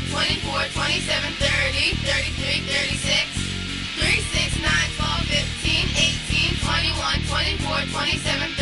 24, 27, 30, 33, 36, 3, 6, 9, 12, 15, 18, 21, 24, 27, 30.